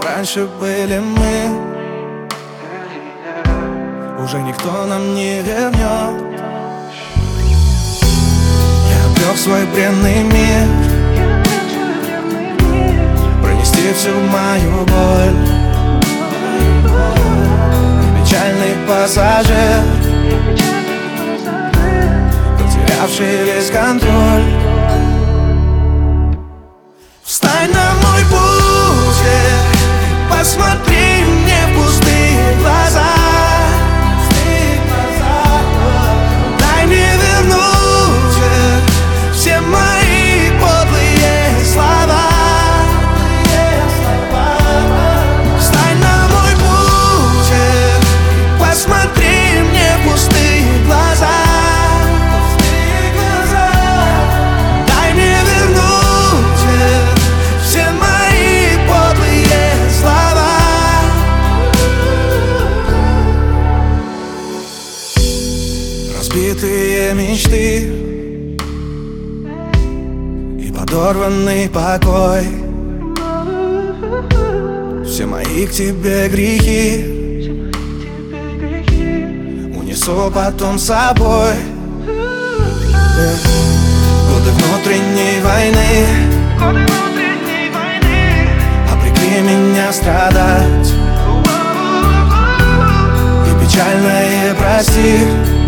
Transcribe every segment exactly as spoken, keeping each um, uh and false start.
раньше были мы, уже никто нам не вернет. Я обрел свой бренный мир, пронести всю мою боль. И печальный пассажир, потерявший весь контроль. Встань на мой путь, посмотри мне в пустые глаза. Дай мне вернуть все мои подлые слова. Встань на мой путь, посмотри мне в пустые глаза. Дай мне вернуть все мои подлые слова. Разбитые мечты и подорванный покой, все мои к тебе грехи унесу потом с собой. Годы внутренней войны обрекли меня страдать. И печальное прости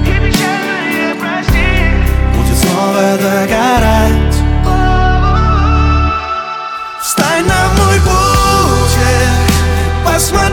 будет снова догорать. Встань на мой путь, посмотри